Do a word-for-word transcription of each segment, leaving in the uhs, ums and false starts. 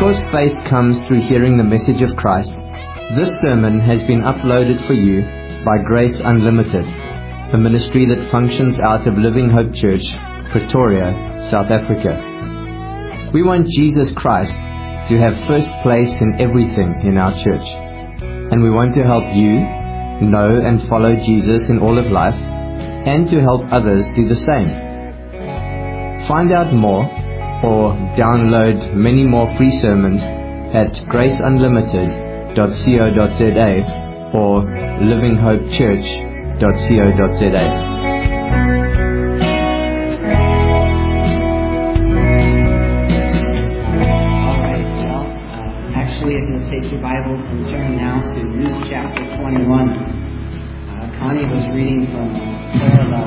Because faith comes through hearing the message of Christ, this sermon has been uploaded for you by Grace Unlimited, a ministry that functions out of Living Hope Church, Pretoria, South Africa. We want Jesus Christ to have first place in everything in our church, and we want to help you know and follow Jesus in all of life, and to help others do the same. Find out more or download many more free sermons at grace unlimited dot co dot za or living hope church dot co dot za. Actually, if you'll take your Bibles and turn now to Luke chapter twenty-one. Uh, Connie was reading from a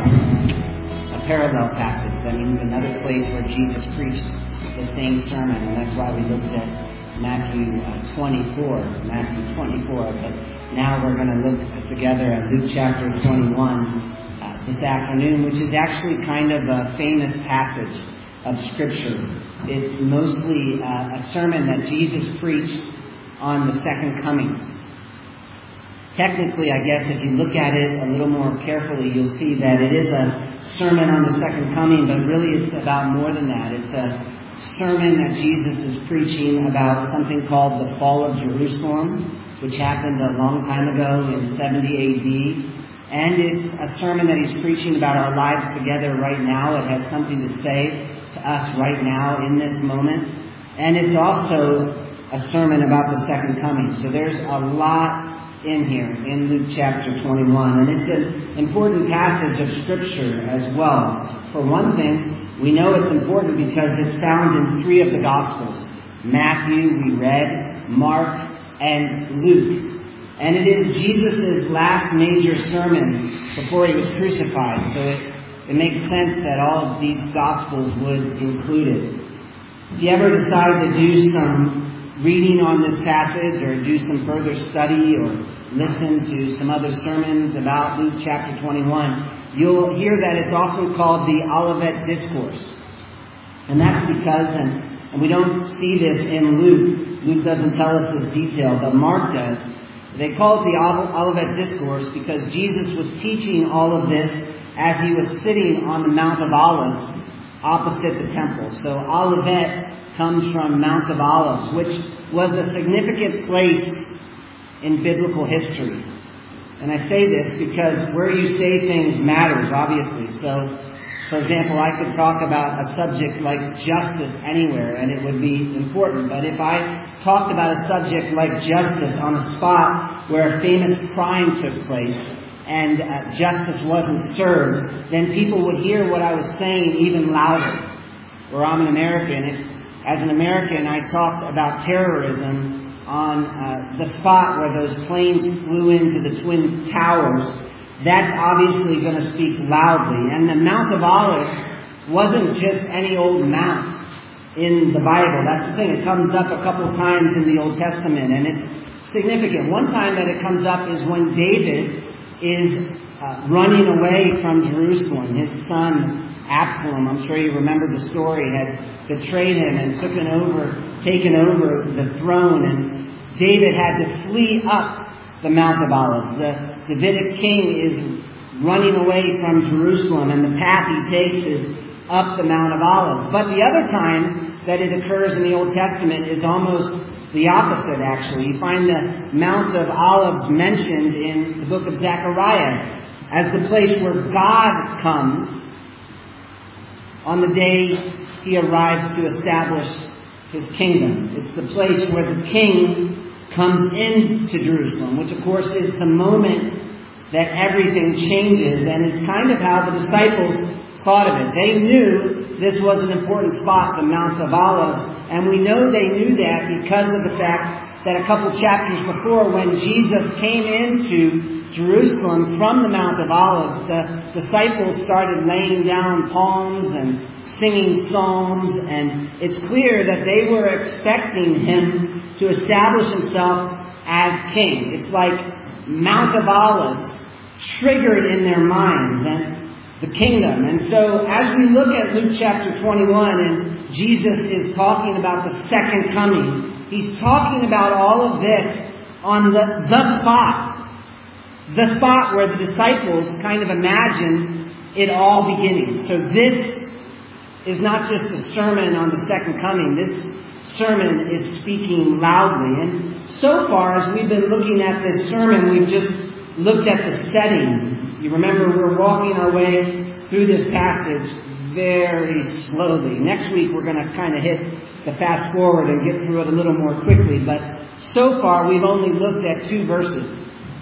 parallel, a parallel passage. That means another place where Jesus preached the same sermon, and that's why we looked at Matthew uh, twenty-four, Matthew twenty-four. But now we're going to look together at Luke chapter twenty-one uh, this afternoon, which is actually kind of a famous passage of Scripture. It's mostly uh, a sermon that Jesus preached on the second coming. Technically, I guess, if you look at it a little more carefully, you'll see that it is a sermon on the second coming, but really it's about more than that. It's a sermon that Jesus is preaching about something called the fall of Jerusalem, which happened a long time ago in seventy A D. And it's a sermon that he's preaching about our lives together right now. It has something to say to us right now in this moment. And it's also a sermon about the second coming. So there's a lot in here in Luke chapter twenty-one. And it's an important passage of Scripture as well. For one thing, we know it's important because it's found in three of the Gospels. Matthew, we read, Mark, and Luke. And it is Jesus' last major sermon before he was crucified. So it, it makes sense that all of these Gospels would include it. If you ever decide to do some reading on this passage or do some further study or listen to some other sermons about Luke chapter twenty-one, you'll hear that it's often called the Olivet Discourse. And that's because, and, and we don't see this in Luke, Luke doesn't tell us this detail, but Mark does. They call it the Olivet Discourse because Jesus was teaching all of this as he was sitting on the Mount of Olives opposite the temple. So Olivet comes from Mount of Olives, which was a significant place in biblical history. And I say this because where you say things matters, obviously. So, for example, I could talk about a subject like justice anywhere and it would be important. But if I talked about a subject like justice on a spot where a famous crime took place and uh, justice wasn't served, then people would hear what I was saying even louder. Or I'm an American. If, as an American, I talked about terrorism on uh, the spot where those planes flew into the Twin Towers, that's obviously going to speak loudly. And the Mount of Olives wasn't just any old mount in the Bible. That's the thing. It comes up a couple times in the Old Testament, and it's significant. One time that it comes up is when David is uh, running away from Jerusalem. His son Absalom, I'm sure you remember the story, had betrayed him and taken over, taken over the throne, and David had to flee up the Mount of Olives. The Davidic king is running away from Jerusalem, and the path he takes is up the Mount of Olives. But the other time that it occurs in the Old Testament is almost the opposite, actually. You find the Mount of Olives mentioned in the book of Zechariah as the place where God comes on the day he arrives to establish his kingdom. It's the place where the king comes into Jerusalem, which of course is the moment that everything changes, and it's kind of how the disciples thought of it. They knew this was an important spot, the Mount of Olives, and we know they knew that because of the fact that a couple chapters before, when Jesus came into Jerusalem from the Mount of Olives, the disciples started laying down palms and singing psalms, and it's clear that they were expecting him to establish himself as king. It's like Mount of Olives triggered in their minds and the kingdom. And so as we look at Luke chapter twenty-one, and Jesus is talking about the second coming, he's talking about all of this on the, the spot. The spot where the disciples kind of imagined it all beginning. So this is not just a sermon on the second coming. This sermon is speaking loudly. And so far as we've been looking at this sermon, we've just looked at the setting. You remember we're walking our way through this passage very slowly. Next week we're going to kind of hit the fast forward and get through it a little more quickly. But so far we've only looked at two verses.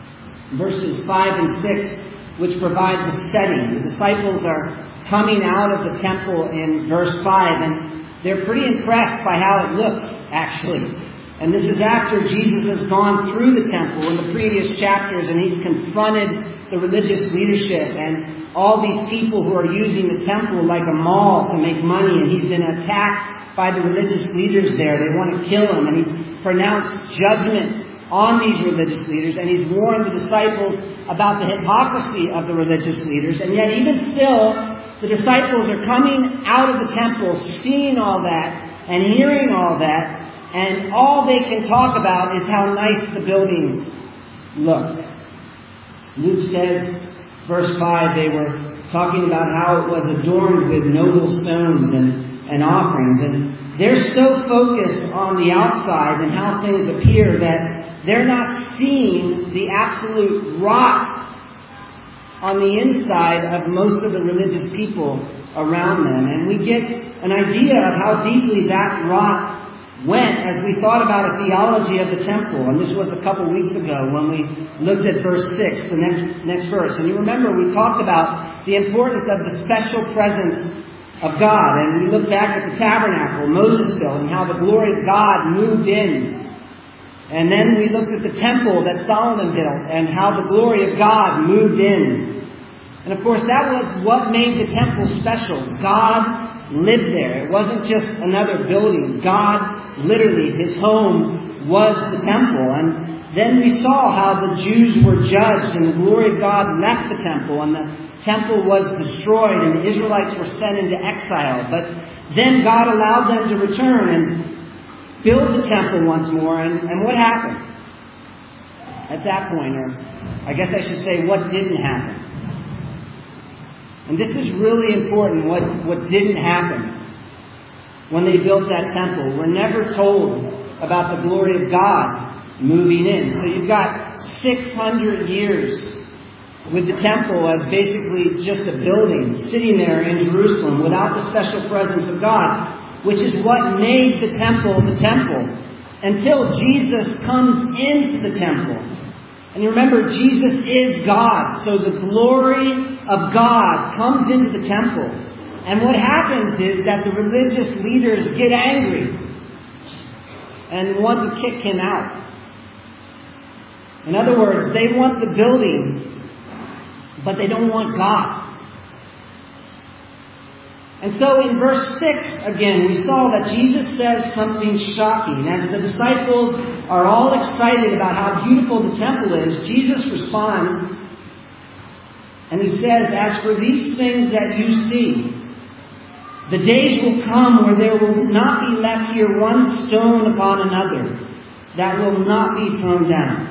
Verses five and six, which provide the setting. The disciples are coming out of the temple in verse five, and they're pretty impressed by how it looks, actually. And this is after Jesus has gone through the temple in the previous chapters, and he's confronted the religious leadership and all these people who are using the temple like a mall to make money, and he's been attacked by the religious leaders there. They want to kill him, and he's pronounced judgment on these religious leaders, and he's warned the disciples about the hypocrisy of the religious leaders. And yet even still, the disciples are coming out of the temple, seeing all that and hearing all that, and all they can talk about is how nice the buildings look. Luke says, verse five, they were talking about how it was adorned with noble stones and, and offerings. And they're so focused on the outside and how things appear that they're not seeing the absolute rot on the inside of most of the religious people around them. And we get an idea of how deeply that rot went as we thought about a theology of the temple. And this was a couple weeks ago when we looked at verse six, the next, next verse. And you remember we talked about the importance of the special presence of God. And we looked back at the tabernacle Moses built and how the glory of God moved in. And then we looked at the temple that Solomon built and how the glory of God moved in. And of course that was what made the temple special. God lived there. It wasn't just another building. God, literally, his home was the temple. And then we saw how the Jews were judged and the glory of God left the temple and the temple was destroyed and the Israelites were sent into exile. But then God allowed them to return and build the temple once more, and, and what happened? At that point, or I guess I should say, what didn't happen? And this is really important, what, what didn't happen when they built that temple. We're never told about the glory of God moving in. So you've got six hundred years with the temple as basically just a building sitting there in Jerusalem without the special presence of God, which is what made the temple the temple, until Jesus comes into the temple. And you remember, Jesus is God, so the glory of God comes into the temple. And what happens is that the religious leaders get angry and want to kick him out. In other words, they want the building, but they don't want God. And so in verse six, again, we saw that Jesus says something shocking. As the disciples are all excited about how beautiful the temple is, Jesus responds and he says, "As for these things that you see, the days will come where there will not be left here one stone upon another that will not be thrown down."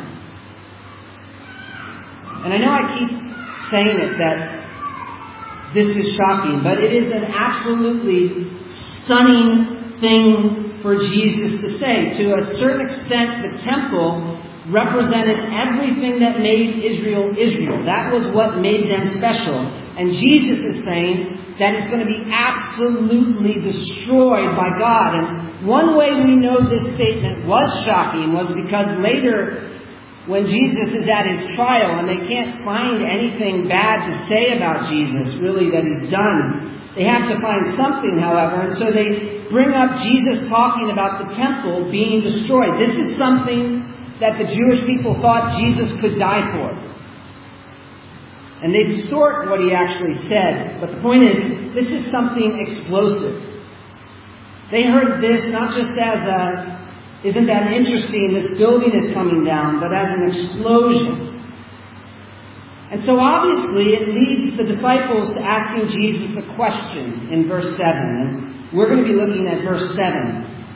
And I know I keep saying it that this is shocking, but it is an absolutely stunning thing for Jesus to say. To a certain extent, the temple represented everything that made Israel Israel. That was what made them special. And Jesus is saying that it's going to be absolutely destroyed by God. And one way we know this statement was shocking was because later, when Jesus is at his trial and they can't find anything bad to say about Jesus, really, that he's done, they have to find something, however, and so they bring up Jesus talking about the temple being destroyed. This is something that the Jewish people thought Jesus could die for. And they distort what he actually said. But the point is, this is something explosive. They heard this not just as a, isn't that interesting, this building is coming down, but as an explosion. And so obviously it leads the disciples to asking Jesus a question in verse seven. And we're going to be looking at verse seven.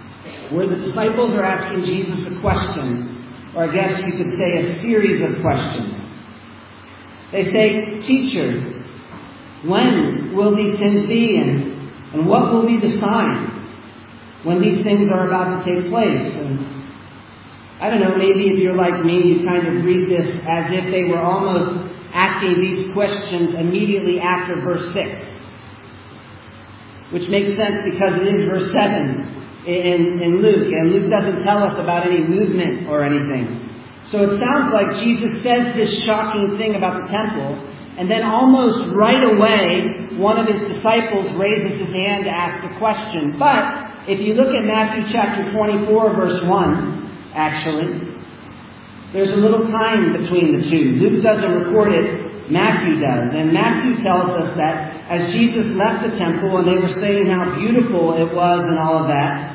where the disciples are asking Jesus a question, or I guess you could say a series of questions. They say, "Teacher, when will these things be, and, and what will be the sign when these things are about to take place?" And I don't know, maybe if you're like me, you kind of read this as if they were almost asking these questions immediately after verse six. Which makes sense because it is verse seven in, in Luke. And Luke doesn't tell us about any movement or anything. So it sounds like Jesus says this shocking thing about the temple. And then almost right away, one of his disciples raises his hand to ask a question. But if you look at Matthew chapter twenty-four, verse one, actually, there's a little time between the two. Luke doesn't record it, Matthew does. And Matthew tells us that as Jesus left the temple and they were saying how beautiful it was and all of that,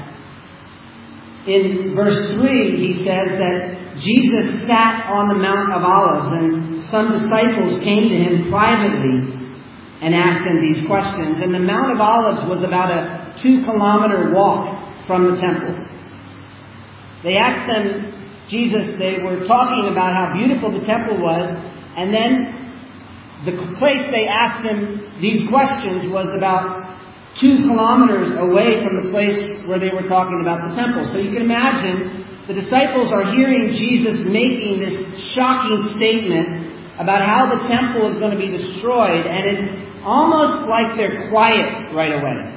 in verse three he says that Jesus sat on the Mount of Olives, and some disciples came to him privately and asked him these questions. And the Mount of Olives was about a two kilometer walk from the temple. They asked them, Jesus, they were talking about how beautiful the temple was, and then the place they asked him these questions was about two kilometers away from the place where they were talking about the temple. So you can imagine the disciples are hearing Jesus making this shocking statement about how the temple is going to be destroyed, and it's almost like they're quiet right away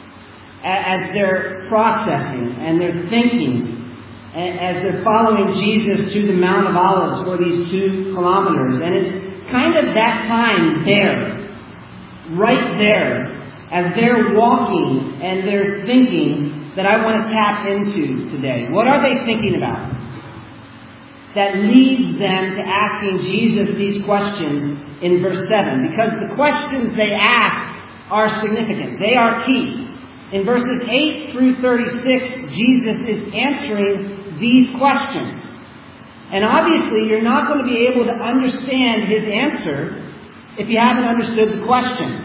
as they're processing and they're thinking, as they're following Jesus to the Mount of Olives for these two kilometers. And it's kind of that time there, right there, as they're walking and they're thinking, that I want to tap into today. What are they thinking about that leads them to asking Jesus these questions in verse seven? Because the questions they ask are significant. They are key. In verses eight through thirty-six, Jesus is answering these questions. And obviously, you're not going to be able to understand his answer if you haven't understood the questions.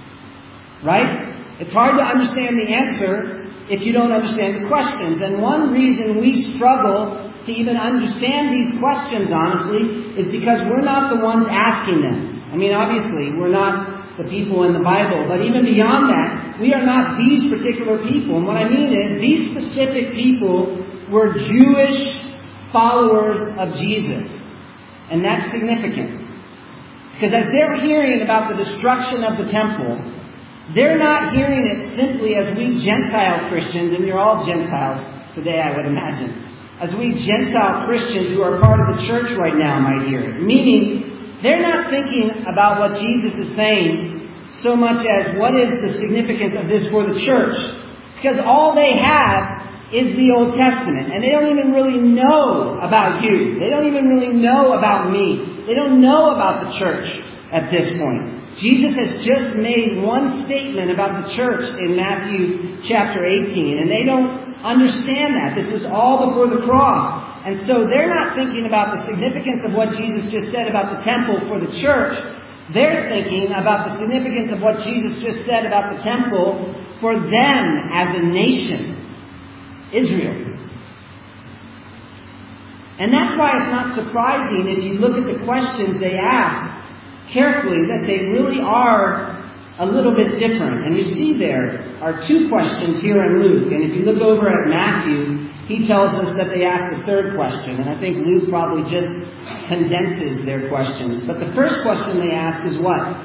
Right? It's hard to understand the answer if you don't understand the questions. And one reason we struggle to even understand these questions, honestly, is because we're not the ones asking them. I mean, obviously, we're not the people in the Bible, but even beyond that, we are not these particular people. And what I mean is, these specific people were Jewish followers of Jesus. And that's significant. Because as they're hearing about the destruction of the temple, they're not hearing it simply as we Gentile Christians, and you're all Gentiles today, I would imagine, as we Gentile Christians who are part of the church right now might hear it. Meaning, they're not thinking about what Jesus is saying so much as what is the significance of this for the church. Because all they have is the Old Testament, and they don't even really know about you. They don't even really know about me. They don't know about the church at this point. Jesus has just made one statement about the church in Matthew chapter eighteen, and they don't understand that. This is all before the cross. And so they're not thinking about the significance of what Jesus just said about the temple for the church. They're thinking about the significance of what Jesus just said about the temple for them as a nation, Israel. And that's why it's not surprising if you look at the questions they ask carefully, that they really are a little bit different. And you see there are two questions here in Luke. And if you look over at Matthew, he tells us that they asked a third question. And I think Luke probably just condenses their questions. But the first question they ask is what?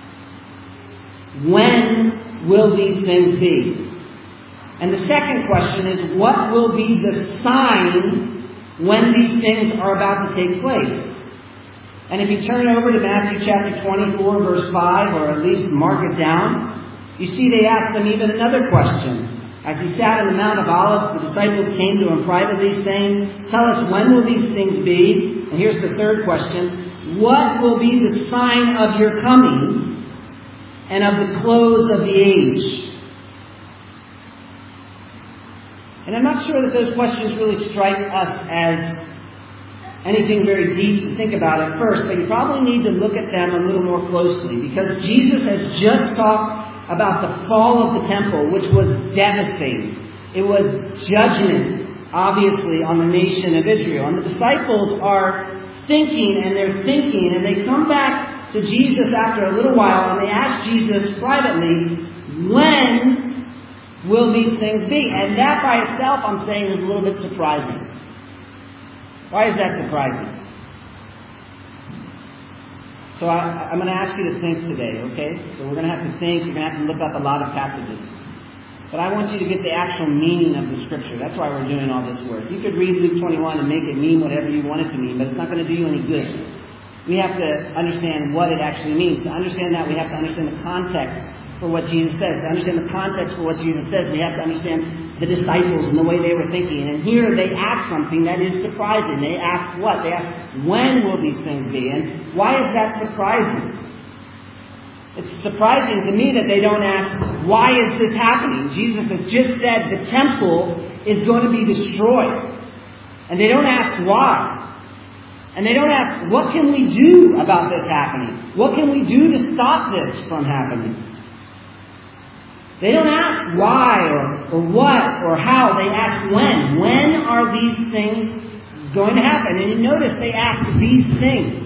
When will these things be? And the second question is, what will be the sign when these things are about to take place? And if you turn over to Matthew chapter twenty-four, verse five, or at least mark it down, you see they ask them even another question. As he sat on the Mount of Olives, the disciples came to him privately, saying, "Tell us, when will these things be?" And here's the third question. "What will be the sign of your coming and of the close of the age?" And I'm not sure that those questions really strike us as anything very deep to think about at first, but you probably need to look at them a little more closely, because Jesus has just talked about the fall of the temple, which was devastating. It was judgment, obviously, on the nation of Israel. And the disciples are thinking, and they're thinking, and they come back to Jesus after a little while, and they ask Jesus privately, when will these things be? And that by itself, I'm saying, is a little bit surprising. Why is that surprising? So I, I'm going to ask you to think today, okay? So we're going to have to think. You're going to have to look up a lot of passages. But I want you to get the actual meaning of the Scripture. That's why we're doing all this work. You could read Luke twenty-one and make it mean whatever you want it to mean, but it's not going to do you any good. We have to understand what it actually means. To understand that, we have to understand the context for what Jesus says. To understand the context for what Jesus says, we have to understand the disciples and the way they were thinking. And here they ask something that is surprising. They ask what? They ask, when will these things be? And why is that surprising? It's surprising to me that they don't ask, why is this happening? Jesus has just said the temple is going to be destroyed. And they don't ask why. And they don't ask, what can we do about this happening? What can we do to stop this from happening? They don't ask why or, or what or how. They ask when. When are these things going to happen? And you notice they ask these things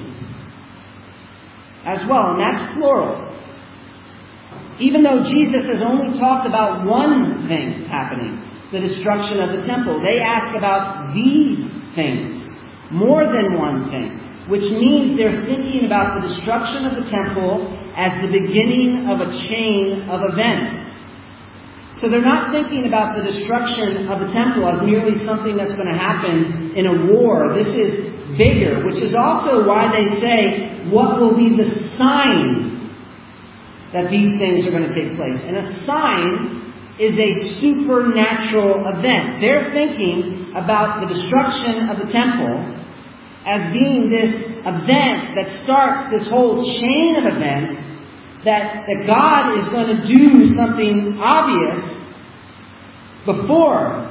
as well. And that's plural. Even though Jesus has only talked about one thing happening, the destruction of the temple, they ask about these things, more than one thing, which means they're thinking about the destruction of the temple as the beginning of a chain of events. So they're not thinking about the destruction of the temple as merely something that's going to happen in a war. This is bigger, which is also why they say, what will be the sign that these things are going to take place? And a sign is a supernatural event. They're thinking about the destruction of the temple as being this event that starts this whole chain of events, that, that God is going to do something obvious before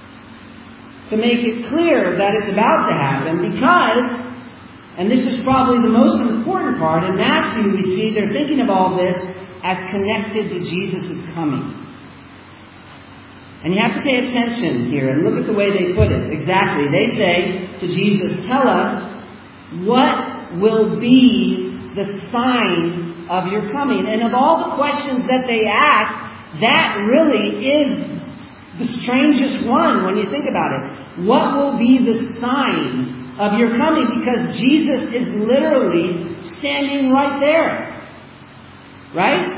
to make it clear that it's about to happen, because, and this is probably the most important part, in Matthew we see they're thinking of all this as connected to Jesus' coming. And you have to pay attention here and look at the way they put it. Exactly. They say to Jesus, tell us what will be the sign of your coming. And of all the questions that they ask, that really is the strangest one when you think about it. What will be the sign of your coming? Because Jesus is literally standing right there. Right?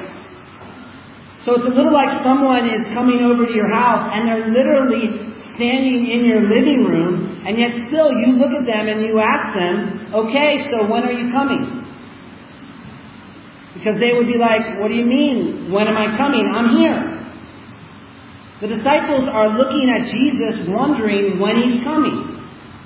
So it's a little like someone is coming over to your house and they're literally standing in your living room, and yet still you look at them and you ask them, okay, so when are you coming? Because they would be like, what do you mean, when am I coming? I'm here. The disciples are looking at Jesus wondering when He's coming.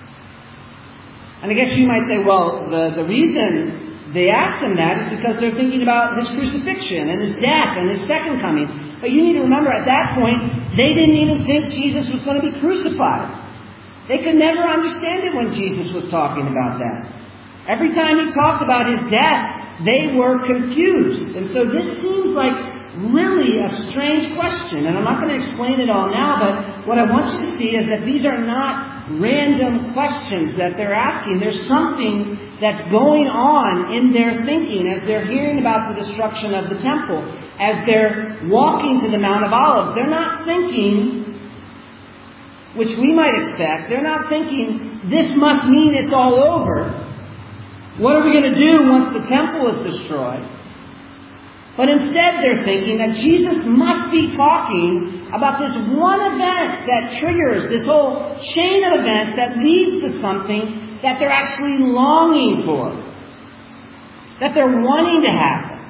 And I guess you might say, well, the, the reason they asked Him that is because they're thinking about His crucifixion and His death and His second coming. But you need to remember, at that point, they didn't even think Jesus was going to be crucified. They could never understand it when Jesus was talking about that. Every time He talked about His death, they were confused. And so this seems like really a strange question. And I'm not going to explain it all now, but what I want you to see is that these are not random questions that they're asking. There's something that's going on in their thinking as they're hearing about the destruction of the temple, as they're walking to the Mount of Olives. They're not thinking, which we might expect, they're not thinking, this must mean it's all over. What are we going to do once the temple is destroyed? But instead they're thinking that Jesus must be talking about this one event that triggers this whole chain of events that leads to something that they're actually longing for, that they're wanting to happen.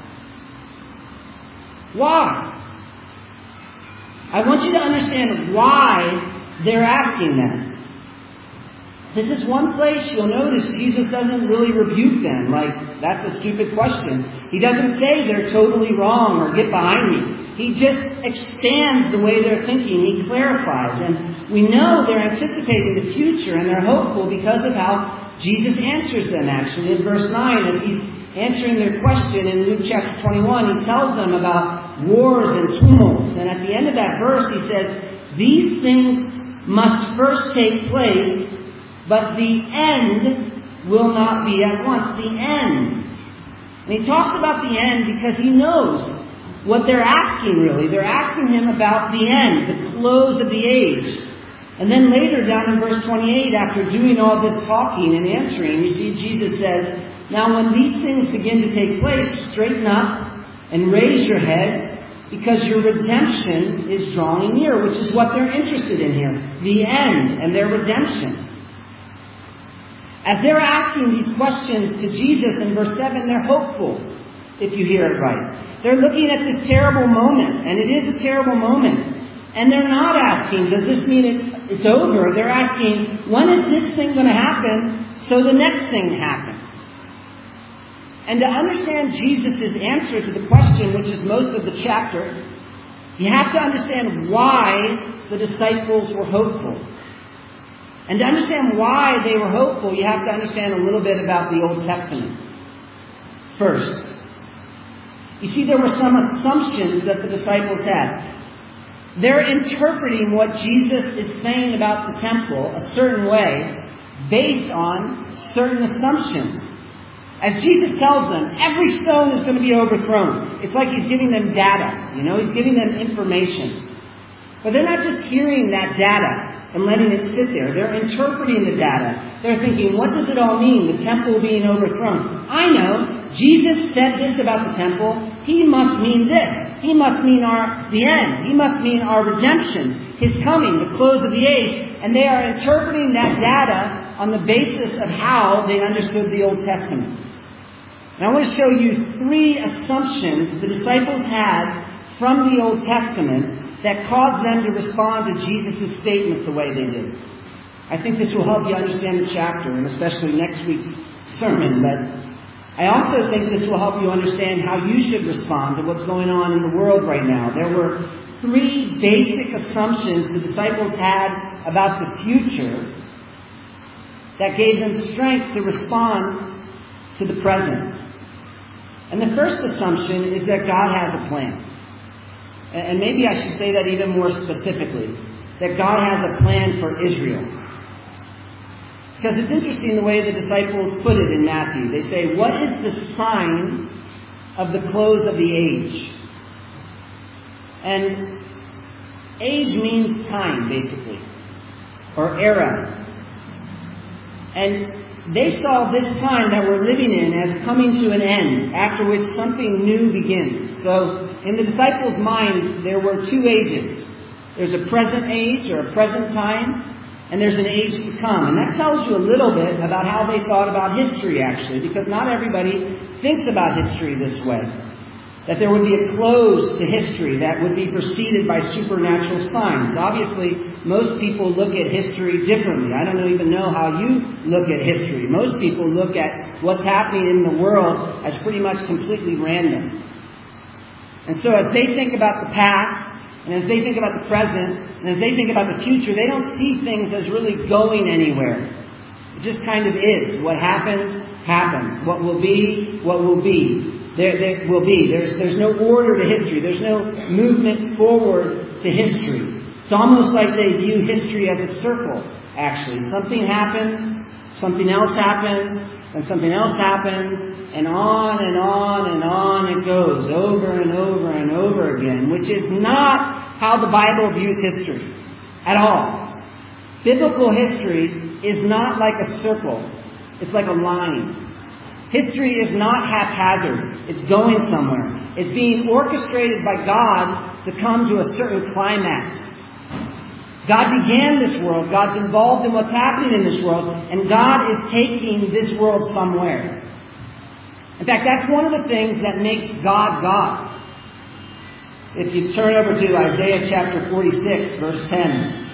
Why? I want you to understand why they're asking that. This is one place you'll notice Jesus doesn't really rebuke them, like, that's a stupid question. He doesn't say they're totally wrong or get behind me. He just expands the way they're thinking. He clarifies. And we know they're anticipating the future and they're hopeful because of how Jesus answers them, actually. In verse nine, as He's answering their question in Luke chapter twenty-one, He tells them about wars and tumults. And at the end of that verse, He says, these things must first take place, but the end will not be at once. The end. And he talks about the end because he knows what they're asking, really. They're asking him about the end, the close of the age. And then later down in verse twenty-eight, after doing all this talking and answering, you see Jesus says, now when these things begin to take place, straighten up and raise your heads, because your redemption is drawing near, which is what they're interested in here. The end and their redemption. As they're asking these questions to Jesus in verse seven, they're hopeful, if you hear it right. They're looking at this terrible moment, and it is a terrible moment. And they're not asking, does this mean it, it's over? They're asking, when is this thing going to happen so the next thing happens? And to understand Jesus' answer to the question, which is most of the chapter, you have to understand why the disciples were hopeful. And to understand why they were hopeful, you have to understand a little bit about the Old Testament. First, you see, there were some assumptions that the disciples had. They're interpreting what Jesus is saying about the temple a certain way based on certain assumptions. As Jesus tells them, every stone is going to be overthrown. It's like he's giving them data. You know, he's giving them information. But they're not just hearing that data and letting it sit there. They're interpreting the data. They're thinking, what does it all mean? The temple being overthrown. I know. Jesus said this about the temple. He must mean this. He must mean our the end. He must mean our redemption. His coming, the close of the age. And they are interpreting that data on the basis of how they understood the Old Testament. And I want to show you three assumptions the disciples had from the Old Testament that caused them to respond to Jesus' statement the way they did. I think this will help you understand the chapter, and especially next week's sermon. But I also think this will help you understand how you should respond to what's going on in the world right now. There were three basic assumptions the disciples had about the future that gave them strength to respond to the present. And the first assumption is that God has a plan. And maybe I should say that even more specifically, that God has a plan for Israel. Because it's interesting the way the disciples put it in Matthew. They say, what is the sign of the close of the age? And age means time, basically, or era. And they saw this time that we're living in as coming to an end, after which something new begins. So in the disciples' mind, there were two ages. There's a present age, or a present time, and there's an age to come. And that tells you a little bit about how they thought about history, actually, because not everybody thinks about history this way. That there would be a close to history that would be preceded by supernatural signs. Obviously, most people look at history differently. I don't even know how you look at history. Most people look at what's happening in the world as pretty much completely random. And so as they think about the past, and as they think about the present, and as they think about the future, they don't see things as really going anywhere. It just kind of is. What happens, happens. What will be, what will be. There, there will be. There's, there's no order to history. There's no movement forward to history. It's almost like they view history as a circle, actually. Something happens, something else happens, and something else happens, and on and on and on it goes, over and over and over again, which is not how the Bible views history at all. Biblical history is not like a circle. It's like a line. History is not haphazard. It's going somewhere. It's being orchestrated by God to come to a certain climax. God began this world. God's involved in what's happening in this world. And God is taking this world somewhere. In fact, that's one of the things that makes God God. If you turn over to Isaiah chapter forty-six, verse ten.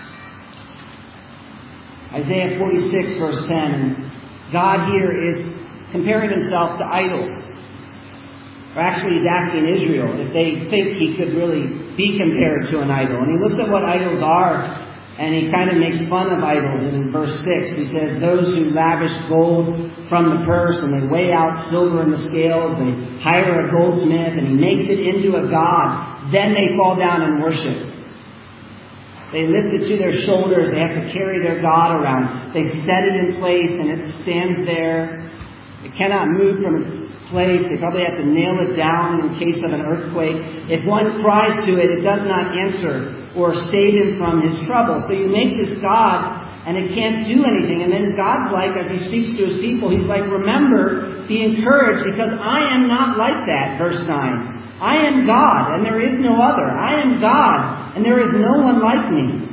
Isaiah forty-six, verse ten. God here is comparing himself to idols. Or actually, he's asking Israel if they think he could really be compared to an idol. And he looks at what idols are, and he kind of makes fun of idols. And in verse six, he says, those who lavish gold from the purse, and they weigh out silver in the scales, they hire a goldsmith, and he makes it into a god. Then they fall down and worship. They lift it to their shoulders. They have to carry their God around. They set it in place and it stands there. It cannot move from its place. They probably have to nail it down in case of an earthquake. If one cries to it, it does not answer or save him from his trouble. So you make this God and it can't do anything. And then God's like, as he speaks to his people, he's like, remember, be encouraged, because I am not like that, verse nine. I am God, and there is no other. I am God, and there is no one like me.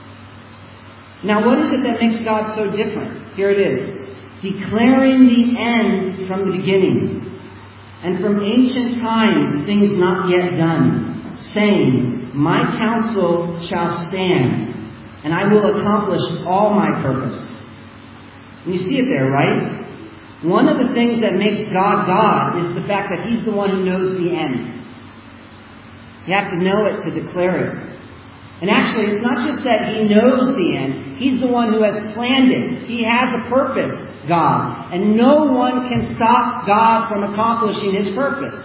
Now, what is it that makes God so different? Here it is. Declaring the end from the beginning, and from ancient times things not yet done, saying, my counsel shall stand, and I will accomplish all my purpose. And you see it there, right? One of the things that makes God God is the fact that he's the one who knows the end. You have to know it to declare it. And actually, it's not just that he knows the end. He's the one who has planned it. He has a purpose, God. And no one can stop God from accomplishing his purpose.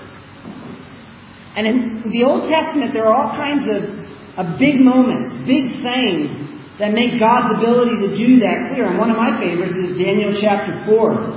And in the Old Testament, there are all kinds of, of big moments, big sayings that make God's ability to do that clear. And one of my favorites is Daniel chapter four.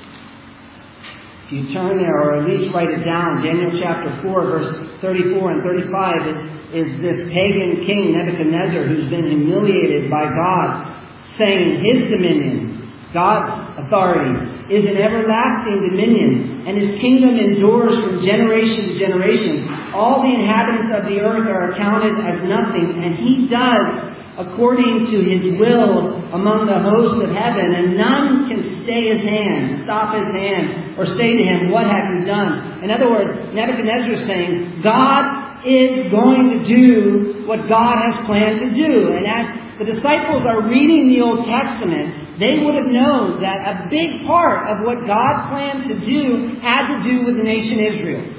If you turn there, or at least write it down, Daniel chapter four, verse thirty-four and thirty-five, it is this pagan king Nebuchadnezzar who's been humiliated by God, saying his dominion, God's authority, is an everlasting dominion, and his kingdom endures from generation to generation. All the inhabitants of the earth are accounted as nothing, and he does according to his will among the hosts of heaven, and none can stay his hand, stop his hand, or say to him, what have you done? In other words, Nebuchadnezzar is saying, God is going to do what God has planned to do. And as the disciples are reading the Old Testament, they would have known that a big part of what God planned to do had to do with the nation Israel.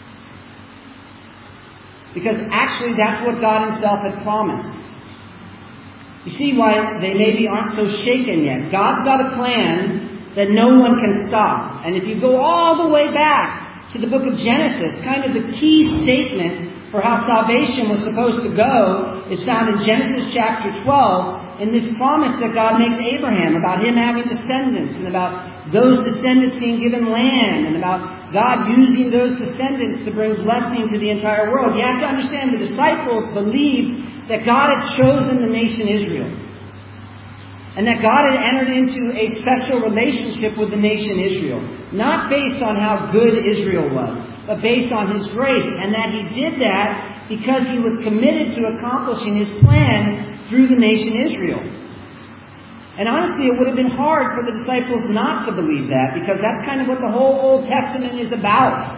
Because actually that's what God himself had promised. You see why they maybe aren't so shaken yet. God's got a plan that no one can stop. And if you go all the way back to the book of Genesis, kind of the key statement for how salvation was supposed to go is found in Genesis chapter twelve, in this promise that God makes Abraham about him having descendants, and about those descendants being given land, and about God using those descendants to bring blessing to the entire world. You have to understand, the disciples believed that God had chosen the nation Israel, and that God had entered into a special relationship with the nation Israel, not based on how good Israel was, but based on his grace, and that he did that because he was committed to accomplishing his plan through the nation Israel. And honestly, it would have been hard for the disciples not to believe that, because that's kind of what the whole Old Testament is about.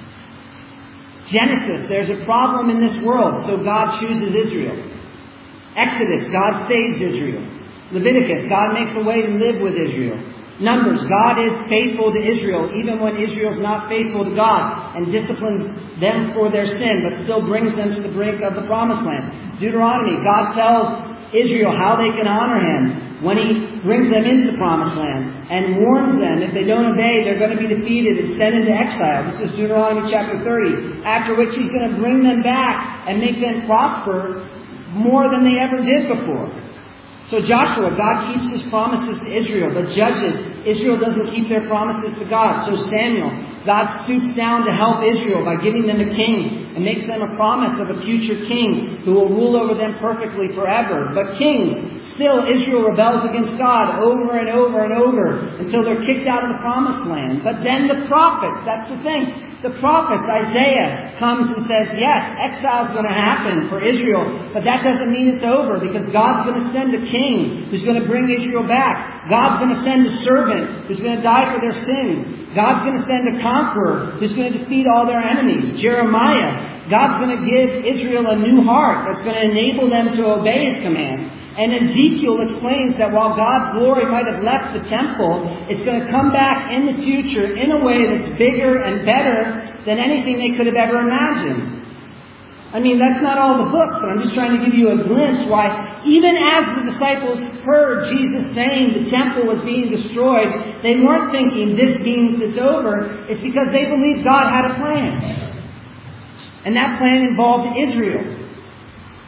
Genesis, there's a problem in this world, so God chooses Israel. Exodus, God saves Israel. Leviticus, God makes a way to live with Israel. Numbers, God is faithful to Israel, even when Israel's not faithful to God, and disciplines them for their sin, but still brings them to the brink of the promised land. Deuteronomy, God tells Israel how they can honor him when he brings them into the promised land, and warns them if they don't obey, they're going to be defeated and sent into exile. This is Deuteronomy chapter thirty. After which he's going to bring them back and make them prosper more than they ever did before. So Joshua, God keeps his promises to Israel. But Judges, Israel doesn't keep their promises to God. So Samuel, God stoops down to help Israel by giving them a king, and makes them a promise of a future king who will rule over them perfectly forever. But kings, still Israel rebels against God over and over and over until they're kicked out of the promised land. But then the prophets, that's the thing. The prophets, Isaiah, comes and says, yes, exile is going to happen for Israel, but that doesn't mean it's over, because God's going to send a king who's going to bring Israel back. God's going to send a servant who's going to die for their sins. God's going to send a conqueror who's going to defeat all their enemies. Jeremiah, God's going to give Israel a new heart that's going to enable them to obey his command. And Ezekiel explains that while God's glory might have left the temple, it's going to come back in the future in a way that's bigger and better than anything they could have ever imagined. I mean, that's not all the books, but I'm just trying to give you a glimpse why, even as the disciples heard Jesus saying the temple was being destroyed, they weren't thinking this means it's over. It's because they believed God had a plan. And that plan involved Israel.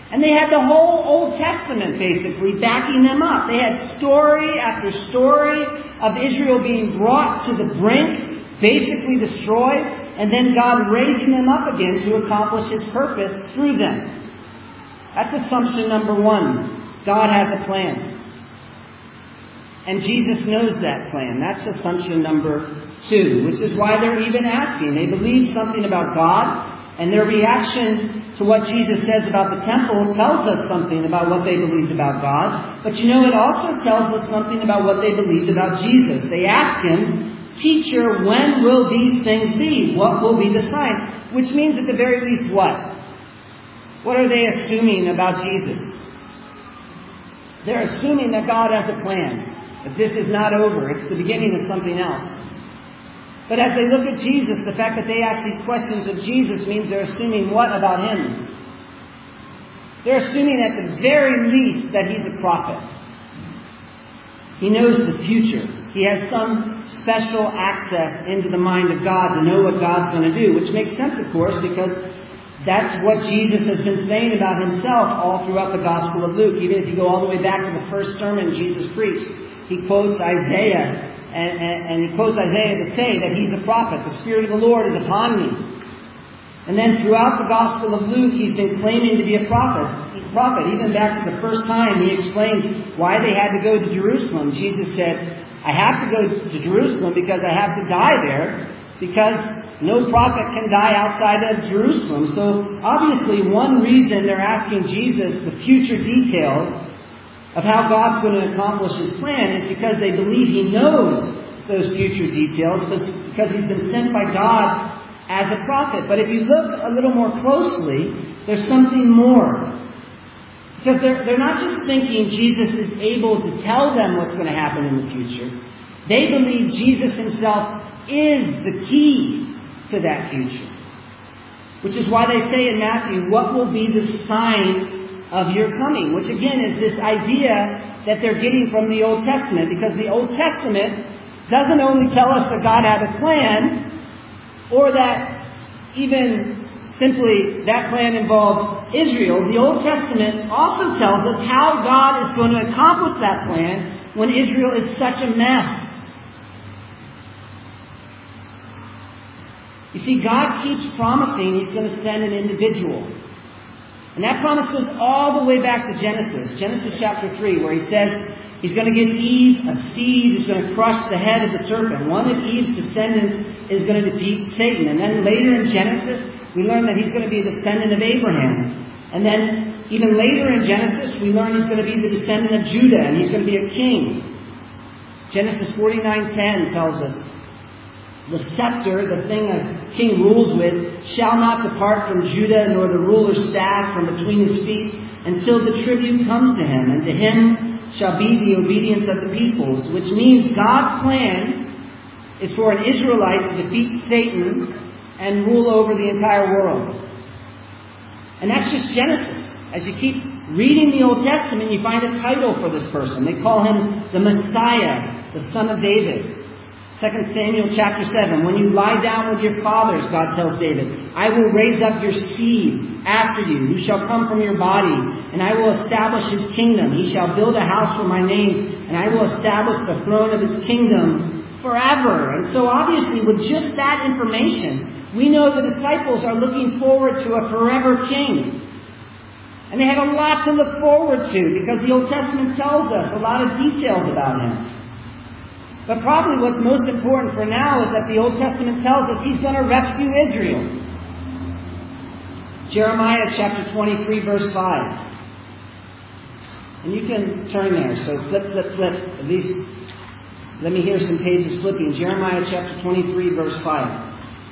And they had the whole Old Testament basically backing them up. They had story after story of Israel being brought to the brink, basically destroyed, and then God raising them up again to accomplish His purpose through them. That's assumption number one. God has a plan. And Jesus knows that plan. That's assumption number two, which is why they're even asking. They believe something about God, and their reaction to what Jesus says about the temple tells us something about what they believed about God. But you know, it also tells us something about what they believed about Jesus. They ask Him, "Teacher, when will these things be? What will be the sign?" Which means at the very least what? What are they assuming about Jesus? They're assuming that God has a plan. That this is not over. It's the beginning of something else. But as they look at Jesus, the fact that they ask these questions of Jesus means they're assuming what about Him? They're assuming at the very least that He's a prophet. He knows the future. He has some special access into the mind of God to know what God's going to do, which makes sense, of course, because that's what Jesus has been saying about Himself all throughout the Gospel of Luke. Even if you go all the way back to the first sermon Jesus preached, He quotes Isaiah, and, and, and He quotes Isaiah to say that He's a prophet. The Spirit of the Lord is upon me. And then throughout the Gospel of Luke, He's been claiming to be a prophet. prophet. Even back to the first time He explained why they had to go to Jerusalem. Jesus said, "I have to go to Jerusalem because I have to die there, because no prophet can die outside of Jerusalem." So obviously one reason they're asking Jesus the future details of how God's going to accomplish His plan is because they believe He knows those future details, but because He's been sent by God as a prophet. But if you look a little more closely, there's something more. Because they're, they're not just thinking Jesus is able to tell them what's going to happen in the future. They believe Jesus Himself is the key to that future. Which is why they say in Matthew, "What will be the sign of your coming?" Which again is this idea that they're getting from the Old Testament. Because the Old Testament doesn't only tell us that God had a plan, or that even simply that plan involves Israel. The Old Testament also tells us how God is going to accomplish that plan when Israel is such a mess. You see, God keeps promising He's going to send an individual. And that promise goes all the way back to Genesis. Genesis chapter three, where He says He's going to give Eve a seed who's going to crush the head of the serpent. One of Eve's descendants is going to defeat Satan. And then later in Genesis, we learn that He's going to be a descendant of Abraham. And then even later in Genesis, we learn He's going to be the descendant of Judah, and He's going to be a king. Genesis forty-nine ten tells us, "The scepter, the thing a king rules with, shall not depart from Judah, nor the ruler's staff from between his feet, until the tribute comes to him, and to him shall be the obedience of the peoples." Which means God's plan is for an Israelite to defeat Satan and rule over the entire world. And that's just Genesis. As you keep reading the Old Testament, you find a title for this person. They call Him the Messiah, the Son of David. Second Samuel chapter seven, "When you lie down with your fathers," God tells David, "I will raise up your seed after you, who shall come from your body, and I will establish his kingdom. He shall build a house for my name, and I will establish the throne of his kingdom forever." And so obviously with just that information, we know the disciples are looking forward to a forever king. And they had a lot to look forward to, because the Old Testament tells us a lot of details about Him. But probably what's most important for now is that the Old Testament tells us He's going to rescue Israel. Jeremiah chapter twenty-three verse five. And you can turn there, so flip, flip, flip. At least let me hear some pages flipping. Jeremiah chapter twenty-three verse five.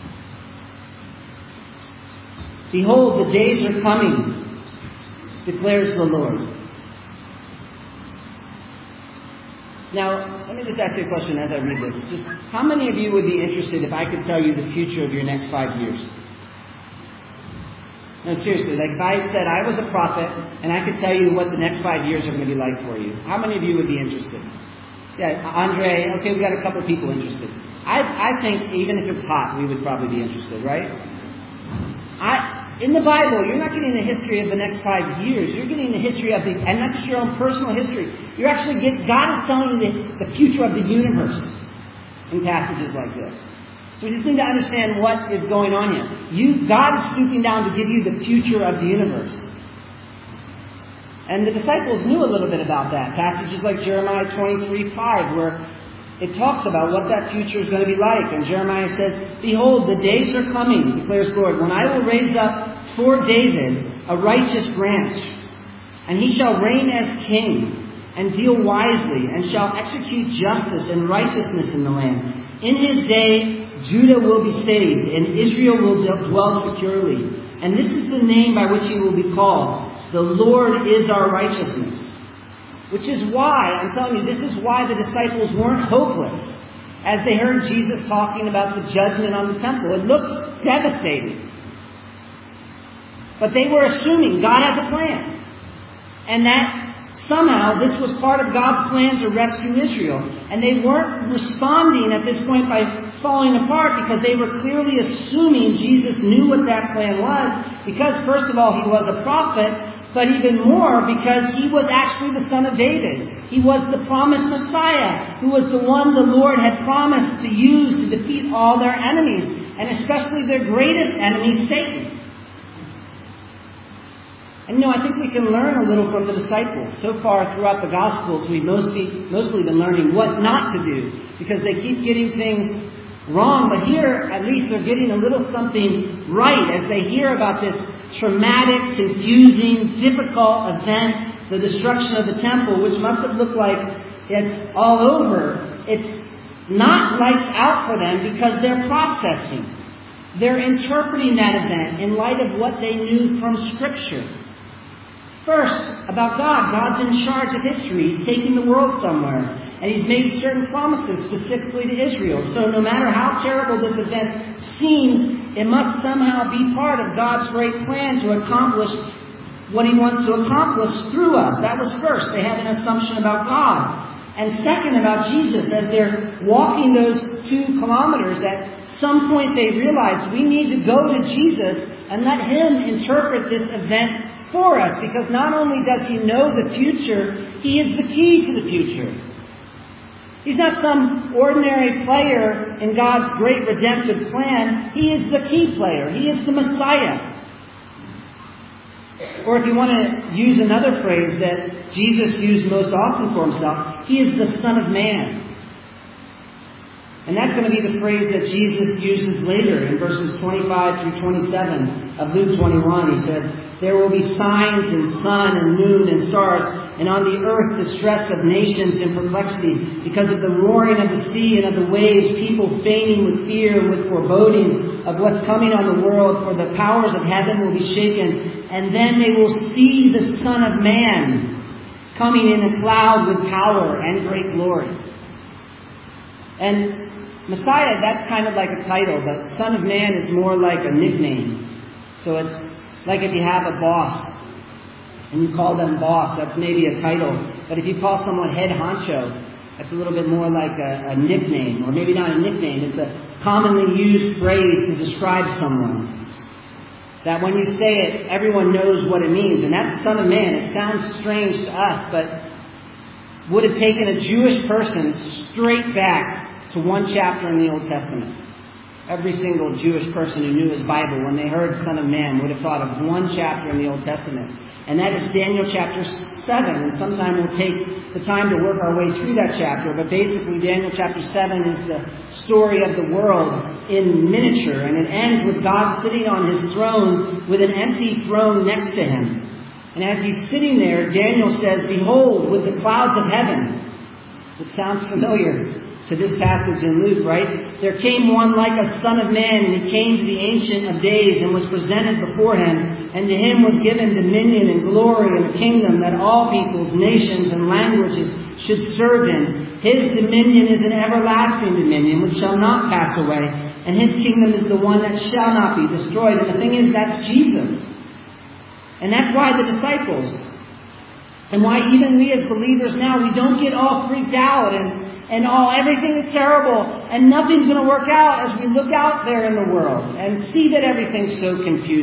"Behold, the days are coming, declares the Lord." Now, let me just ask you a question as I read this. Just how many of you would be interested if I could tell you the future of your next five years? No, seriously, like if I said I was a prophet and I could tell you what the next five years are going to be like for you, how many of you would be interested? Yeah, Andre, okay, we got a couple of people interested. I, I think even if it's hot, we would probably be interested, right? I in the Bible, you're not getting the history of the next five years. You're getting the history of the, and not just your own personal history. You're actually getting, God is telling you the, the future of the universe in passages like this. So we just need to understand what is going on here. You, God is stooping down to give you the future of the universe. And the disciples knew a little bit about that. Passages like Jeremiah twenty-three five, where it talks about what that future is going to be like. And Jeremiah says, "Behold, the days are coming, declares the Lord, when I will raise up for David a righteous branch, and he shall reign as king, and deal wisely, and shall execute justice and righteousness in the land. In his day, Judah will be saved, and Israel will dwell securely. And this is the name by which he will be called. The Lord is our righteousness." Which is why, I'm telling you, this is why the disciples weren't hopeless as they heard Jesus talking about the judgment on the temple. It looked devastating. But they were assuming God has a plan. And that somehow this was part of God's plan to rescue Israel. And they weren't responding at this point by falling apart because they were clearly assuming Jesus knew what that plan was. Because first of all, he was a prophet. But even more, because he was actually the son of David. He was the promised Messiah, who was the one the Lord had promised to use to defeat all their enemies, and especially their greatest enemy, Satan. And you know, I think we can learn a little from the disciples. So far throughout the Gospels, we've mostly, mostly been learning what not to do, because they keep getting things wrong. But here, at least, they're getting a little something right as they hear about this traumatic, confusing, difficult event, the destruction of the temple, which must have looked like it's all over. It's not lights out for them because they're processing. They're interpreting that event in light of what they knew from Scripture. First, about God. God's in charge of history. He's taking the world somewhere. And He's made certain promises specifically to Israel. So no matter how terrible this event seems, it must somehow be part of God's great plan to accomplish what He wants to accomplish through us. That was first. They had an assumption about God. And second, about Jesus. As they're walking those two kilometers, at some point they realize we need to go to Jesus and let Him interpret this event for us. Because not only does He know the future, He is the key to the future. He's not some ordinary player in God's great redemptive plan. He is the key player. He is the Messiah. Or if you want to use another phrase that Jesus used most often for Himself, He is the Son of Man. And that's going to be the phrase that Jesus uses later in verses twenty-five through twenty-seven of Luke twenty-one. He says, "There will be signs in sun and moon and stars, and on the earth distress of nations in perplexity, because of the roaring of the sea and of the waves, people fainting with fear and with foreboding of what's coming on the world, for the powers of heaven will be shaken. And then they will see the Son of Man coming in a cloud with power and great glory." And Messiah, that's kind of like a title, but Son of Man is more like a nickname. So it's like if you have a boss and you call them boss, that's maybe a title. But if you call someone head honcho, that's a little bit more like a, a nickname. Or maybe not a nickname, it's a commonly used phrase to describe someone. That when you say it, everyone knows what it means. And that's Son of Man. It sounds strange to us, but would have taken a Jewish person straight back to one chapter in the Old Testament. Every single Jewish person who knew his Bible, when they heard Son of Man, would have thought of one chapter in the Old Testament. And that is Daniel chapter seven. And sometime we'll take the time to work our way through that chapter. But basically, Daniel chapter seven is the story of the world in miniature. And it ends with God sitting on His throne with an empty throne next to Him. And as He's sitting there, Daniel says, "Behold, with the clouds of heaven," which sounds familiar to this passage in Luke, right? "There came one like a Son of Man, and He came to the Ancient of Days and was presented before Him. And to Him was given dominion and glory and a kingdom, that all peoples, nations, and languages should serve Him. His dominion is an everlasting dominion which shall not pass away. And His kingdom is the one that shall not be destroyed." And the thing is, that's Jesus. And that's why the disciples, and why even we as believers now, we don't get all freaked out and And all, everything is terrible, and nothing's going to work out as we look out there in the world and see that everything's so confusing.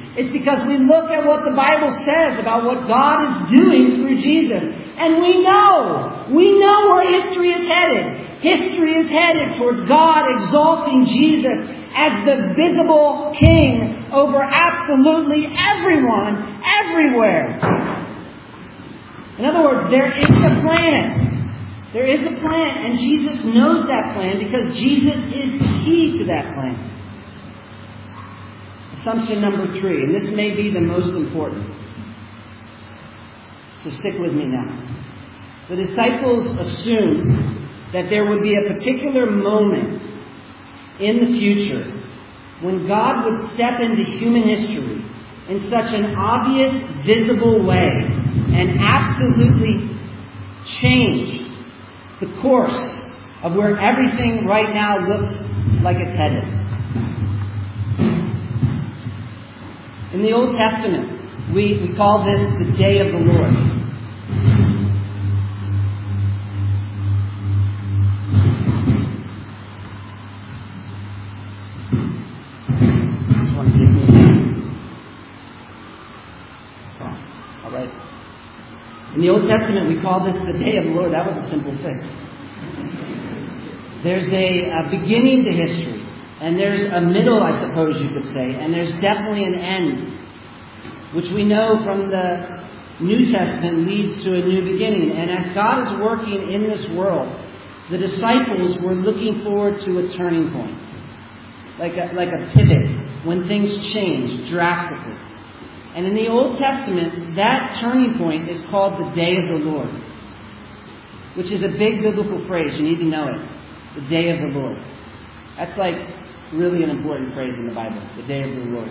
It's because we look at what the Bible says about what God is doing through Jesus. And we know, we know where history is headed. History is headed towards God exalting Jesus as the visible King over absolutely everyone, everywhere. In other words, there is a plan. There is a plan, and Jesus knows that plan because Jesus is the key to that plan. Assumption number three, and this may be the most important. So stick with me now. The disciples assumed that there would be a particular moment in the future when God would step into human history in such an obvious, visible way and absolutely change the course of where everything right now looks like it's headed. In the Old Testament, we, we call this the Day of the Lord. In the Old Testament, we call this the Day of the Lord. That was a simple fix. There's a, a beginning to history, and there's a middle, I suppose you could say, and there's definitely an end, which we know from the New Testament leads to a new beginning. And as God is working in this world, the disciples were looking forward to a turning point, like a, like a pivot when things change drastically. And in the Old Testament, that turning point is called the Day of the Lord, which is a big biblical phrase. You need to know it. The Day of the Lord. That's like really an important phrase in the Bible. The Day of the Lord.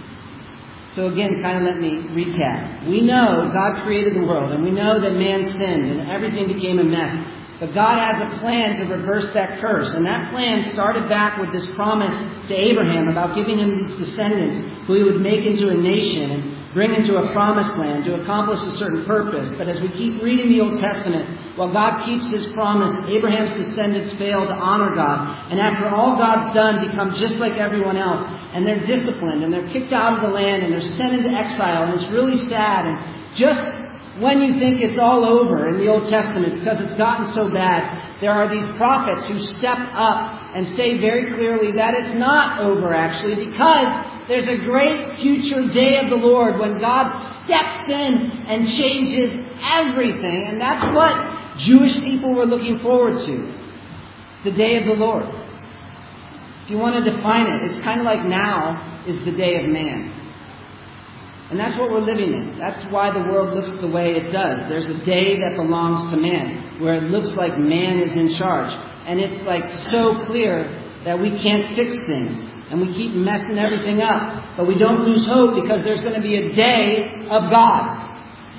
So again, kind of let me recap. We know God created the world, and we know that man sinned, and everything became a mess. But God has a plan to reverse that curse. And that plan started back with this promise to Abraham about giving him these descendants who he would make into a nation and bring into a promised land to accomplish a certain purpose. But as we keep reading the Old Testament, while God keeps His promise, Abraham's descendants fail to honor God. And after all God's done, become just like everyone else. And they're disciplined, and they're kicked out of the land, and they're sent into exile. And it's really sad. And just when you think it's all over in the Old Testament, because it's gotten so bad, there are these prophets who step up and say very clearly that it's not over, actually, because there's a great future day of the Lord when God steps in and changes everything. And that's what Jewish people were looking forward to. The day of the Lord. If you want to define it, it's kind of like now is the day of man. And that's what we're living in. That's why the world looks the way it does. There's a day that belongs to man, where it looks like man is in charge. And it's like so clear that we can't fix things. And we keep messing everything up. But we don't lose hope because there's going to be a day of God.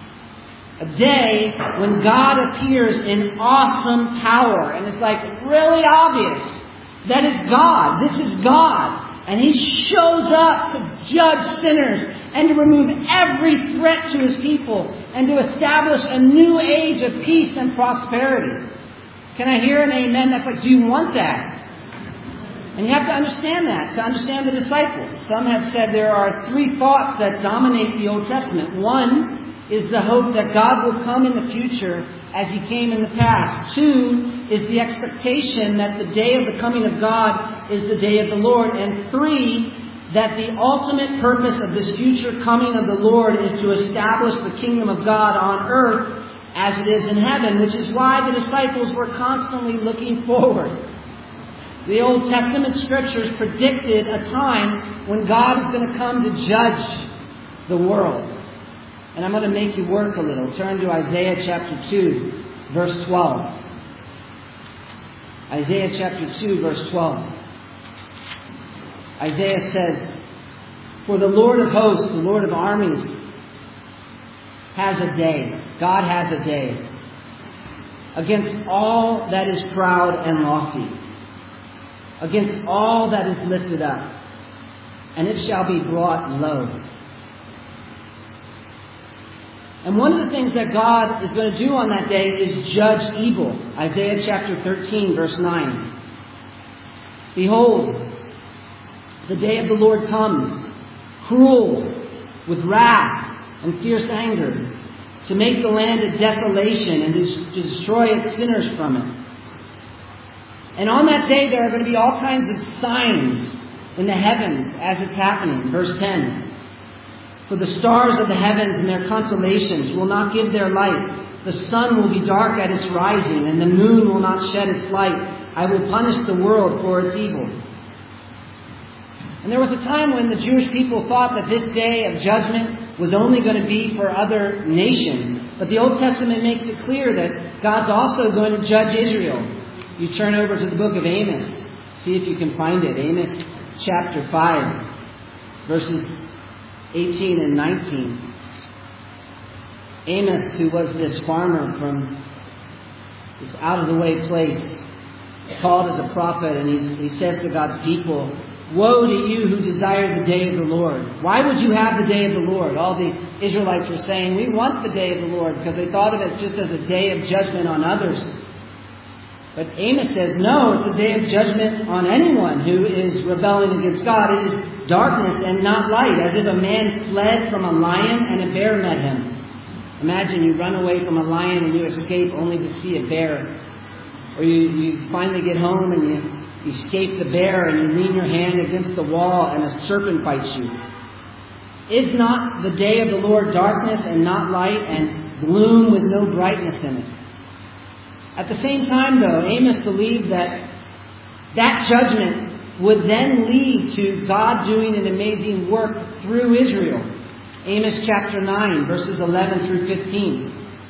A day when God appears in awesome power. And it's like really obvious that it's God. This is God. And He shows up to judge sinners and to remove every threat to His people and to establish a new age of peace and prosperity. Can I hear an amen? That's like, do you want that? And you have to understand that, to understand the disciples. Some have said there are three thoughts that dominate the Old Testament. One is the hope that God will come in the future as He came in the past. Two is the expectation that the day of the coming of God is the day of the Lord. And three, that the ultimate purpose of this future coming of the Lord is to establish the kingdom of God on earth as it is in heaven, which is why the disciples were constantly looking forward. The Old Testament scriptures predicted a time when God is going to come to judge the world. And I'm going to make you work a little. Turn to Isaiah chapter two, verse twelve. Isaiah chapter two, verse twelve. Isaiah says, "For the Lord of hosts, the Lord of armies, has a day." God has a day against all that is proud and lofty, against all that is lifted up, and it shall be brought low. And one of the things that God is going to do on that day is judge evil. Isaiah chapter thirteen, verse nine. "Behold, the day of the Lord comes, cruel with wrath and fierce anger, to make the land a desolation and to destroy its sinners from it. And on that day there are going to be all kinds of signs in the heavens as it's happening. Verse ten. For the stars of the heavens and their constellations will not give their light. The sun will be dark at its rising, and the moon will not shed its light. I will punish the world for its evil. And there was a time when the Jewish people thought that this day of judgment was only going to be for other nations. But the Old Testament makes it clear that God's also going to judge Israel. You turn over to the book of Amos. See if you can find it. Amos chapter five, verses eighteen and nineteen. Amos, who was this farmer from this out-of-the-way place, is called as a prophet, and he's, he says to God's people, "Woe to you who desire the day of the Lord. Why would you have the day of the Lord?" All the Israelites were saying, "We want the day of the Lord," because they thought of it just as a day of judgment on others. But Amos says, no, it's a day of judgment on anyone who is rebelling against God. It is darkness and not light, as if a man fled from a lion and a bear met him. Imagine you run away from a lion and you escape only to see a bear. Or you, you finally get home and you, you escape the bear and you lean your hand against the wall and a serpent bites you. Is not the day of the Lord darkness and not light, and gloom with no brightness in it? At the same time, though, Amos believed that that judgment would then lead to God doing an amazing work through Israel. Amos chapter nine, verses eleven through fifteen.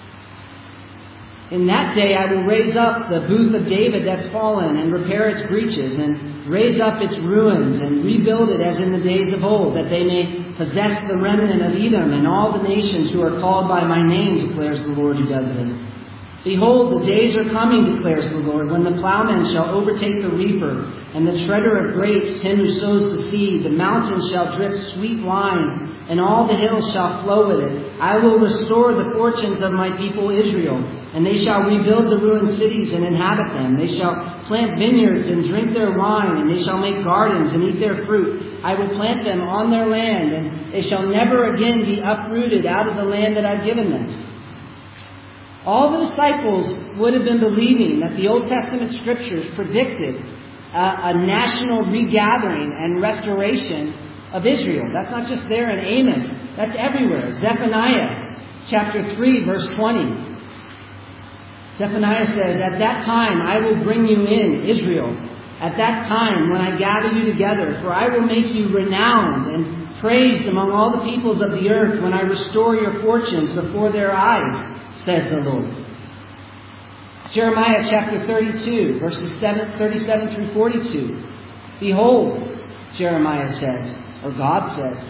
In that day I will raise up the booth of David that's fallen, and repair its breaches, and raise up its ruins, and rebuild it as in the days of old, that they may possess the remnant of Edom and all the nations who are called by my name, declares the Lord who does this. Behold, the days are coming, declares the Lord, when the plowman shall overtake the reaper, and the treader of grapes him who sows the seed. The mountains shall drip sweet wine, and all the hills shall flow with it. I will restore the fortunes of my people Israel, and they shall rebuild the ruined cities and inhabit them. They shall plant vineyards and drink their wine, and they shall make gardens and eat their fruit. I will plant them on their land, and they shall never again be uprooted out of the land that I've given them. All the disciples would have been believing that the Old Testament scriptures predicted a, a national regathering and restoration of Israel. That's not just there in Amos. That's everywhere. Zephaniah chapter three, verse twenty. Zephaniah says, "At that time I will bring you in, Israel. At that time when I gather you together, for I will make you renowned and praised among all the peoples of the earth when I restore your fortunes before their eyes, says the Lord." Jeremiah chapter thirty-two, verses thirty-seven through forty-two. "Behold," Jeremiah says, or God says,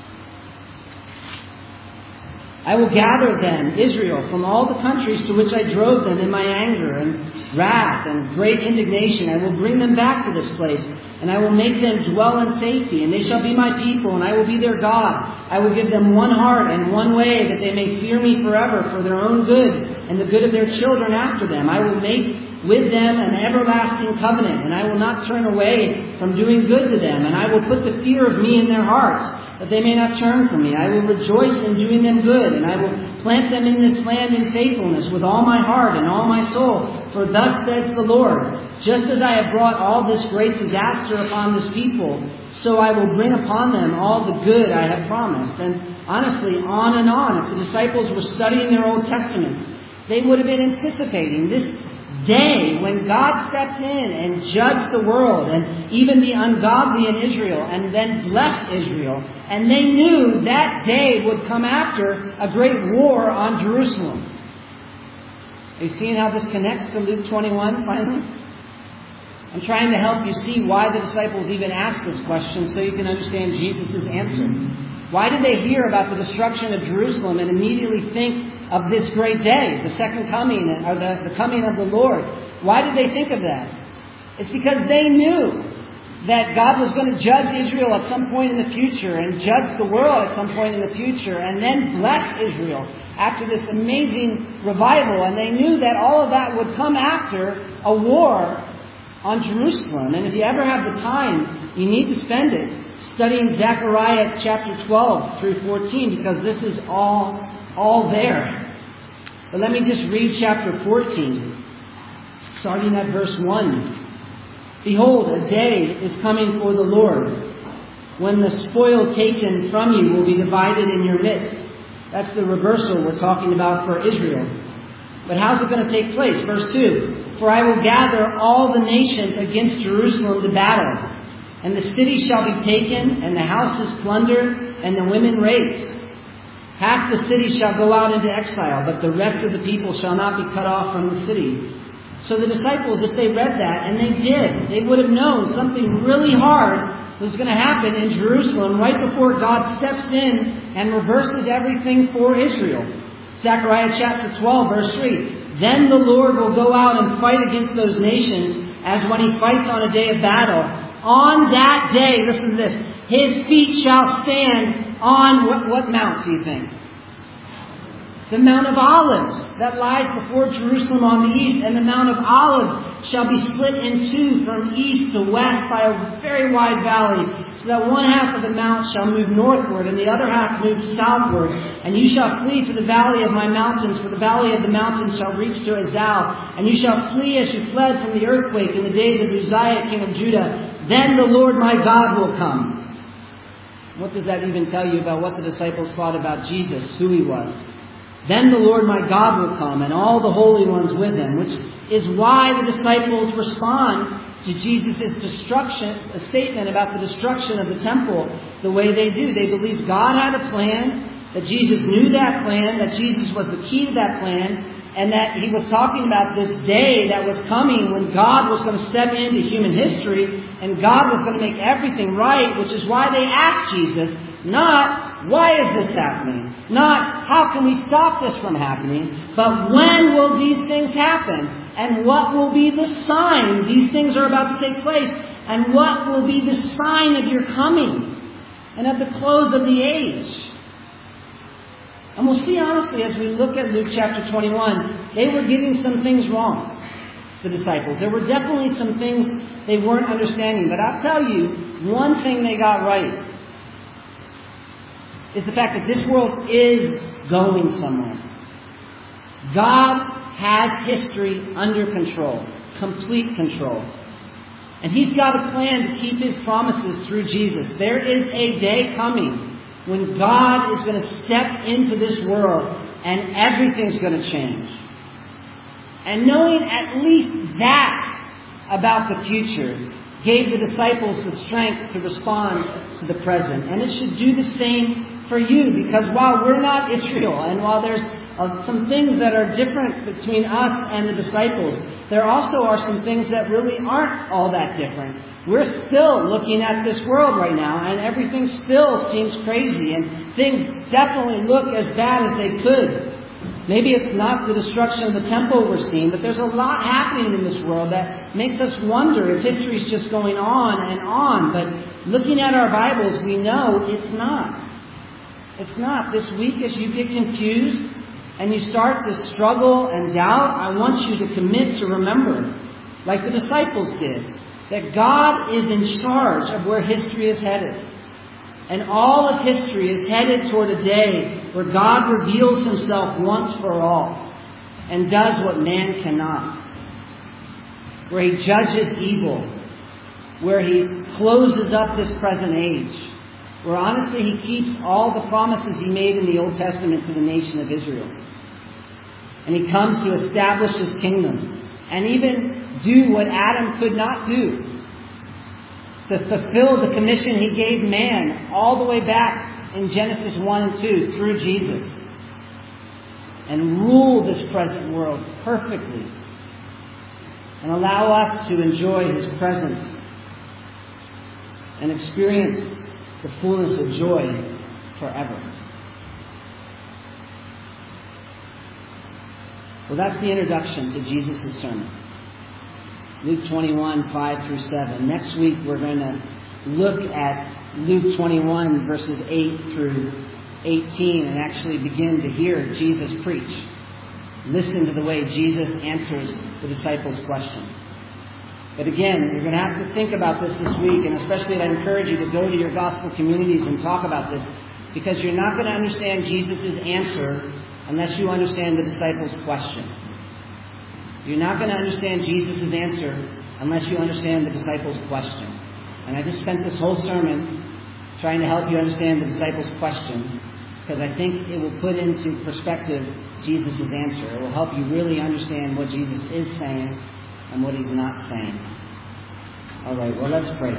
"I will gather them, Israel, from all the countries to which I drove them in my anger and wrath and great indignation. I will bring them back to this place, and I will make them dwell in safety, and they shall be my people, and I will be their God. I will give them one heart and one way, that they may fear me forever for their own good and the good of their children after them. I will make with them an everlasting covenant, and I will not turn away from doing good to them, and I will put the fear of me in their hearts, that they may not turn from me. I will rejoice in doing them good, and I will plant them in this land in faithfulness with all my heart and all my soul. For thus says the Lord, just as I have brought all this great disaster upon this people, so I will bring upon them all the good I have promised." And honestly, on and on. If the disciples were studying their Old Testaments, they would have been anticipating this day when God stepped in and judged the world and even the ungodly in Israel and then blessed Israel. And they knew that day would come after a great war on Jerusalem. Are you seeing how this connects to Luke twenty-one finally? I'm trying to help you see why the disciples even asked this question so you can understand Jesus' answer. Why did they hear about the destruction of Jerusalem and immediately think of this great day, the second coming, or the, the coming of the Lord? Why did they think of that? It's because they knew that God was going to judge Israel at some point in the future and judge the world at some point in the future and then bless Israel after this amazing revival. And they knew that all of that would come after a war on Jerusalem. And if you ever have the time, you need to spend it studying Zechariah chapter twelve through fourteen, because this is all, all there. But let me just read chapter fourteen, starting at verse one. Behold, a day is coming for the Lord, when the spoil taken from you will be divided in your midst. That's the reversal we're talking about for Israel. But how's it going to take place? Verse two. For I will gather all the nations against Jerusalem to battle, and the city shall be taken, and the houses plundered, and the women raped. Half the city shall go out into exile, but the rest of the people shall not be cut off from the city. So the disciples, if they read that, and they did, they would have known something really hard was going to happen in Jerusalem right before God steps in and reverses everything for Israel. Zechariah chapter twelve, verse three. Then the Lord will go out and fight against those nations as when he fights on a day of battle. On that day, listen to this, his feet shall stand on what, what mount do you think? The Mount of Olives that lies before Jerusalem on the east, and the Mount of Olives shall be split in two from east to west by a very wide valley, so that one half of the mount shall move northward, and the other half move southward. And you shall flee to the valley of my mountains, for the valley of the mountains shall reach to Azal, and you shall flee as you fled from the earthquake in the days of Uzziah, king of Judah. Then the Lord my God will come. What does that even tell you about what the disciples thought about Jesus, who he was? Then the Lord my God will come, and all the holy ones with him, which is why the disciples respond to Jesus' destruction, a statement about the destruction of the temple, the way they do. They believe God had a plan, that Jesus knew that plan, that Jesus was the key to that plan, and that he was talking about this day that was coming when God was going to step into human history, and God was going to make everything right, which is why they asked Jesus, not, why is this happening? Not, how can we stop this from happening? But when will these things happen? And what will be the sign? These things are about to take place. And what will be the sign of your coming? And at the close of the age? And we'll see honestly as we look at Luke chapter twenty-one, they were getting some things wrong, the disciples. There were definitely some things they weren't understanding. But I'll tell you, one thing they got right is the fact that this world is going somewhere. God has history under control, complete control. And he's got a plan to keep his promises through Jesus. There is a day coming when God is going to step into this world and everything's going to change. And knowing at least that about the future gave the disciples the strength to respond to the present. And it should do the same for you, because while we're not Israel, and while there's uh, some things that are different between us and the disciples, there also are some things that really aren't all that different. We're still looking at this world right now, and everything still seems crazy, and things definitely look as bad as they could. Maybe it's not the destruction of the temple we're seeing, but there's a lot happening in this world that makes us wonder if history's just going on and on. But looking at our Bibles, we know it's not. It's not. This week, as you get confused and you start to struggle and doubt, I want you to commit to remember, like the disciples did, that God is in charge of where history is headed. And all of history is headed toward a day where God reveals himself once for all and does what man cannot. Where he judges evil. Where he closes up this present age. Where honestly he keeps all the promises he made in the Old Testament to the nation of Israel. And he comes to establish his kingdom. And even do what Adam could not do. To fulfill the commission he gave man all the way back in Genesis one and two through Jesus. And rule this present world perfectly. And allow us to enjoy his presence. And experience the fullness of joy forever. Well, that's the introduction to Jesus' sermon. Luke twenty-one, five through seven. Next week we're going to look at Luke twenty-one, verses eight through eighteen, and actually begin to hear Jesus preach. Listen to the way Jesus answers the disciples' question. But again, you're going to have to think about this this week, and especially I encourage you to go to your gospel communities and talk about this, because you're not going to understand Jesus' answer unless you understand the disciples' question. You're not going to understand Jesus' answer unless you understand the disciples' question. And I just spent this whole sermon trying to help you understand the disciples' question, because I think it will put into perspective Jesus' answer. It will help you really understand what Jesus is saying and what he's not saying. All right, well, let's pray.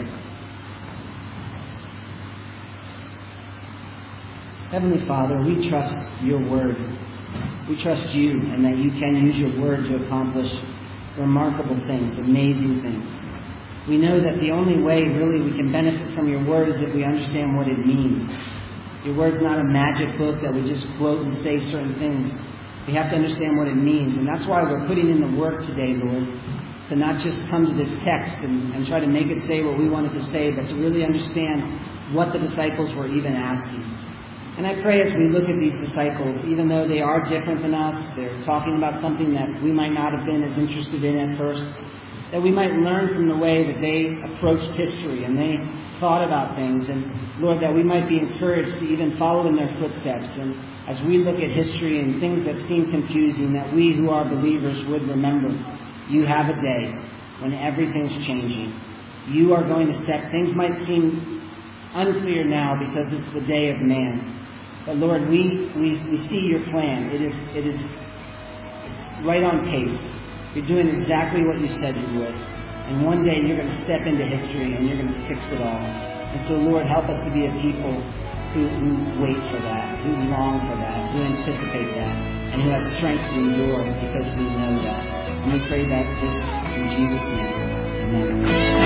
Heavenly Father, we trust your word. We trust you, and that you can use your word to accomplish remarkable things, amazing things. We know that the only way really we can benefit from your word is if we understand what it means. Your word's not a magic book that we just quote and say certain things. We have to understand what it means, and that's why we're putting in the work today, Lord, to not just come to this text and, and try to make it say what we want it to say, but to really understand what the disciples were even asking. And I pray as we look at these disciples, even though they are different than us, they're talking about something that we might not have been as interested in at first, that we might learn from the way that they approached history and they thought about things. And Lord, that we might be encouraged to even follow in their footsteps. And as we look at history and things that seem confusing, that we who are believers would remember, you have a day when everything's changing. You are going to step. Things might seem unclear now because it's the day of man. But Lord, we, we, we see your plan. It is it is it's right on pace. You're doing exactly what you said you would. And one day you're going to step into history and you're going to fix it all. And so, Lord, help us to be a people who, who wait for that, who long for that, who anticipate that, and who have strength to endure because we know that. And we pray that this in Jesus' name. Amen.